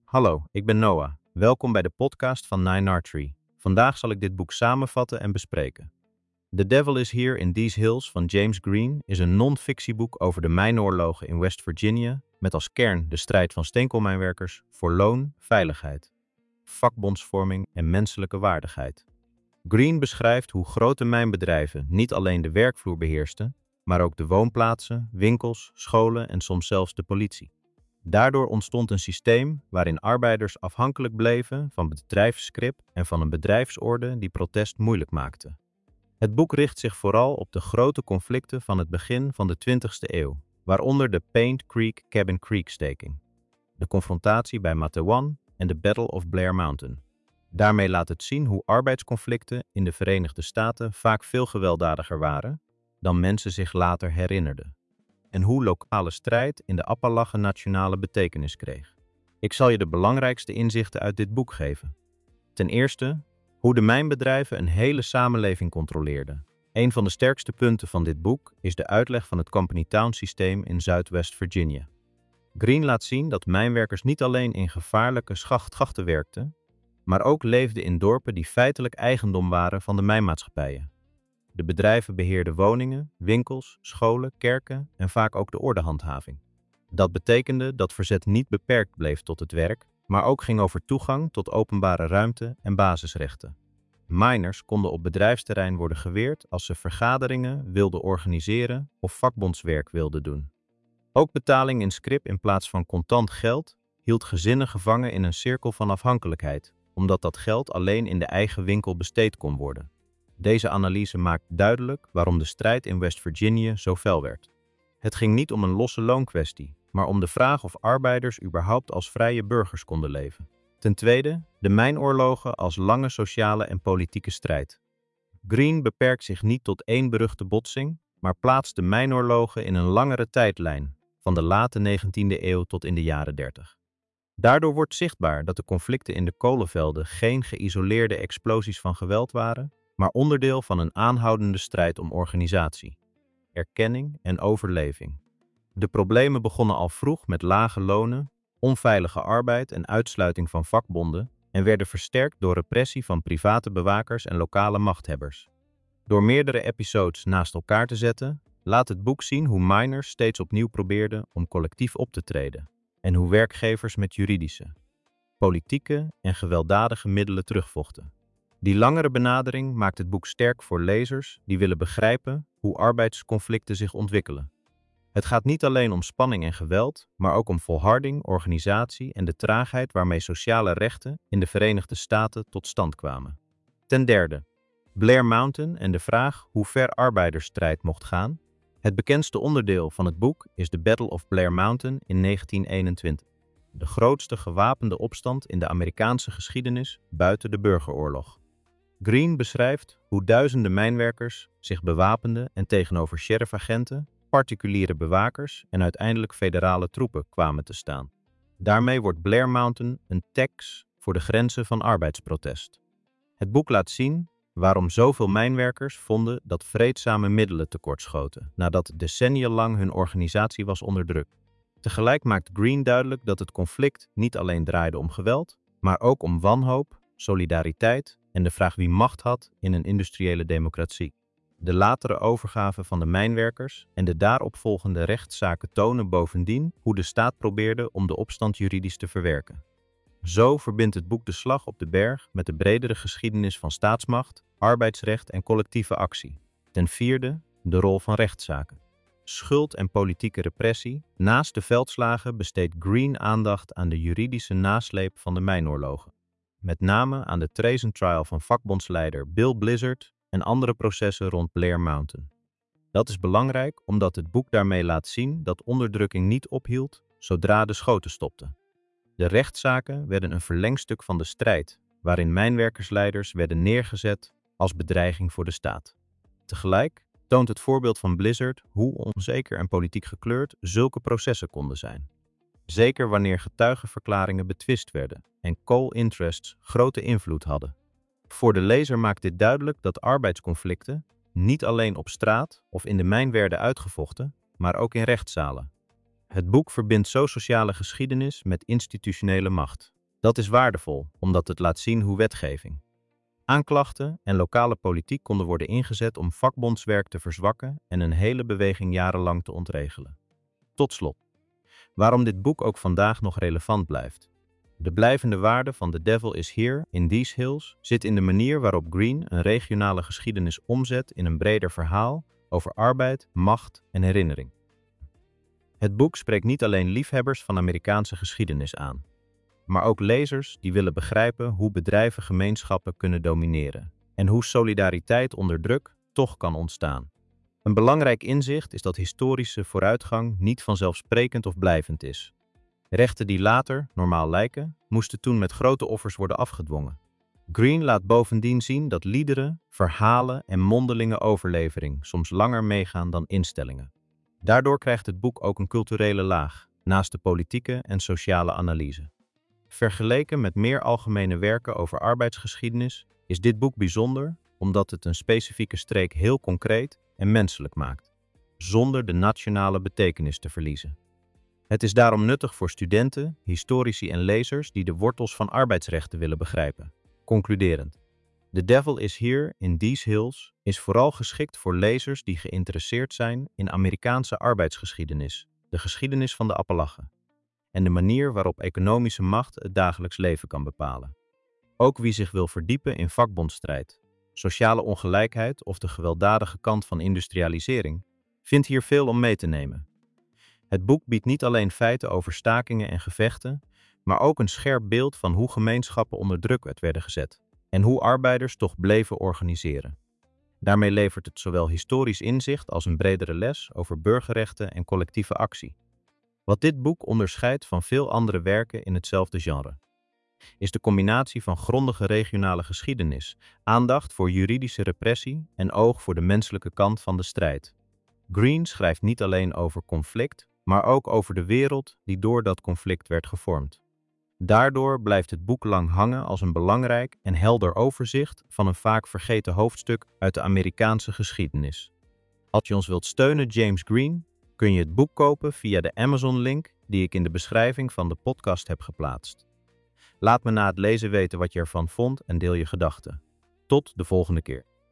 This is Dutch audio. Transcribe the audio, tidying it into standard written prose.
Hallo, ik ben Noah. Welkom bij de podcast van Nine Archery. Vandaag zal ik dit boek samenvatten en bespreken. The Devil is Here in These Hills van James Green is een non-fictieboek over de mijnoorlogen in West Virginia, met als kern de strijd van steenkoolmijnwerkers voor loon, veiligheid, vakbondsvorming en menselijke waardigheid. Green beschrijft hoe grote mijnbedrijven niet alleen de werkvloer beheersten, maar ook de woonplaatsen, winkels, scholen en soms zelfs de politie. Daardoor ontstond een systeem waarin arbeiders afhankelijk bleven van bedrijfsgrip en van een bedrijfsorde die protest moeilijk maakte. Het boek richt zich vooral op de grote conflicten van het begin van de 20e eeuw, waaronder de Paint Creek Cabin Creek staking, de confrontatie bij Matewan en de Battle of Blair Mountain. Daarmee laat het zien hoe arbeidsconflicten in de Verenigde Staten vaak veel gewelddadiger waren dan mensen zich later herinnerden, en hoe lokale strijd in de Appalachen nationale betekenis kreeg. Ik zal je de belangrijkste inzichten uit dit boek geven. Ten eerste, hoe de mijnbedrijven een hele samenleving controleerden. Een van de sterkste punten van dit boek is de uitleg van het Company Town systeem in Zuidwest Virginia. Green laat zien dat mijnwerkers niet alleen in gevaarlijke schachten werkten, maar ook leefden in dorpen die feitelijk eigendom waren van de mijnmaatschappijen. De bedrijven beheerden woningen, winkels, scholen, kerken en vaak ook de ordehandhaving. Dat betekende dat verzet niet beperkt bleef tot het werk, maar ook ging over toegang tot openbare ruimte en basisrechten. Miners konden op bedrijfsterrein worden geweerd als ze vergaderingen wilden organiseren of vakbondswerk wilden doen. Ook betaling in scrip in plaats van contant geld hield gezinnen gevangen in een cirkel van afhankelijkheid, omdat dat geld alleen in de eigen winkel besteed kon worden. Deze analyse maakt duidelijk waarom de strijd in West Virginia zo fel werd. Het ging niet om een losse loonkwestie, maar om de vraag of arbeiders überhaupt als vrije burgers konden leven. Ten tweede, de mijnoorlogen als lange sociale en politieke strijd. Green beperkt zich niet tot één beruchte botsing, maar plaatst de mijnoorlogen in een langere tijdlijn, van de late 19e eeuw tot in de jaren 30. Daardoor wordt zichtbaar dat de conflicten in de kolenvelden geen geïsoleerde explosies van geweld waren, maar onderdeel van een aanhoudende strijd om organisatie, erkenning en overleving. De problemen begonnen al vroeg met lage lonen, onveilige arbeid en uitsluiting van vakbonden en werden versterkt door repressie van private bewakers en lokale machthebbers. Door meerdere episodes naast elkaar te zetten, laat het boek zien hoe miners steeds opnieuw probeerden om collectief op te treden en hoe werkgevers met juridische, politieke en gewelddadige middelen terugvochten. Die langere benadering maakt het boek sterk voor lezers die willen begrijpen hoe arbeidsconflicten zich ontwikkelen. Het gaat niet alleen om spanning en geweld, maar ook om volharding, organisatie en de traagheid waarmee sociale rechten in de Verenigde Staten tot stand kwamen. Ten derde, Blair Mountain en de vraag hoe ver arbeidersstrijd mocht gaan. Het bekendste onderdeel van het boek is de Battle of Blair Mountain in 1921. De grootste gewapende opstand in de Amerikaanse geschiedenis buiten de burgeroorlog. Green beschrijft hoe duizenden mijnwerkers zich bewapenden en tegenover sheriffagenten, particuliere bewakers en uiteindelijk federale troepen kwamen te staan. Daarmee wordt Blair Mountain een tax voor de grenzen van arbeidsprotest. Het boek laat zien waarom zoveel mijnwerkers vonden dat vreedzame middelen tekortschoten, nadat decennia lang hun organisatie was onderdrukt. Tegelijk maakt Green duidelijk dat het conflict niet alleen draaide om geweld, maar ook om wanhoop, solidariteit en de vraag wie macht had in een industriële democratie. De latere overgave van de mijnwerkers en de daaropvolgende rechtszaken tonen bovendien hoe de staat probeerde om de opstand juridisch te verwerken. Zo verbindt het boek de slag op de berg met de bredere geschiedenis van staatsmacht, arbeidsrecht en collectieve actie. Ten vierde, de rol van rechtszaken. Schuld en politieke repressie. Naast de veldslagen besteedt Green aandacht aan de juridische nasleep van de mijnoorlogen. Met name aan de treason trial van vakbondsleider Bill Blizzard en andere processen rond Blair Mountain. Dat is belangrijk omdat het boek daarmee laat zien dat onderdrukking niet ophield zodra de schoten stopten. De rechtszaken werden een verlengstuk van de strijd, waarin mijnwerkersleiders werden neergezet als bedreiging voor de staat. Tegelijk toont het voorbeeld van Blizzard hoe onzeker en politiek gekleurd zulke processen konden zijn. Zeker wanneer getuigenverklaringen betwist werden en coal interests grote invloed hadden. Voor de lezer maakt dit duidelijk dat arbeidsconflicten niet alleen op straat of in de mijn werden uitgevochten, maar ook in rechtszalen. Het boek verbindt zo sociale geschiedenis met institutionele macht. Dat is waardevol, omdat het laat zien hoe wetgeving, aanklachten en lokale politiek konden worden ingezet om vakbondswerk te verzwakken en een hele beweging jarenlang te ontregelen. Tot slot, waarom dit boek ook vandaag nog relevant blijft. De blijvende waarde van The Devil is Here in These Hills zit in de manier waarop Green een regionale geschiedenis omzet in een breder verhaal over arbeid, macht en herinnering. Het boek spreekt niet alleen liefhebbers van Amerikaanse geschiedenis aan, maar ook lezers die willen begrijpen hoe bedrijven gemeenschappen kunnen domineren en hoe solidariteit onder druk toch kan ontstaan. Een belangrijk inzicht is dat historische vooruitgang niet vanzelfsprekend of blijvend is. Rechten die later normaal lijken, moesten toen met grote offers worden afgedwongen. Green laat bovendien zien dat liederen, verhalen en mondelinge overlevering soms langer meegaan dan instellingen. Daardoor krijgt het boek ook een culturele laag, naast de politieke en sociale analyse. Vergeleken met meer algemene werken over arbeidsgeschiedenis is dit boek bijzonder omdat het een specifieke streek heel concreet en menselijk maakt, zonder de nationale betekenis te verliezen. Het is daarom nuttig voor studenten, historici en lezers die de wortels van arbeidsrechten willen begrijpen. Concluderend. The Devil is Here in These Hills is vooral geschikt voor lezers die geïnteresseerd zijn in Amerikaanse arbeidsgeschiedenis, de geschiedenis van de Appalachen en de manier waarop economische macht het dagelijks leven kan bepalen. Ook wie zich wil verdiepen in vakbondsstrijd, sociale ongelijkheid of de gewelddadige kant van industrialisering, vindt hier veel om mee te nemen. Het boek biedt niet alleen feiten over stakingen en gevechten, maar ook een scherp beeld van hoe gemeenschappen onder druk werden gezet en hoe arbeiders toch bleven organiseren. Daarmee levert het zowel historisch inzicht als een bredere les over burgerrechten en collectieve actie. Wat dit boek onderscheidt van veel andere werken in hetzelfde genre, is de combinatie van grondige regionale geschiedenis, aandacht voor juridische repressie en oog voor de menselijke kant van de strijd. Green schrijft niet alleen over conflict, maar ook over de wereld die door dat conflict werd gevormd. Daardoor blijft het boek lang hangen als een belangrijk en helder overzicht van een vaak vergeten hoofdstuk uit de Amerikaanse geschiedenis. Als je ons wilt steunen, James Green, kun je het boek kopen via de Amazon-link die ik in de beschrijving van de podcast heb geplaatst. Laat me na het lezen weten wat je ervan vond en deel je gedachten. Tot de volgende keer.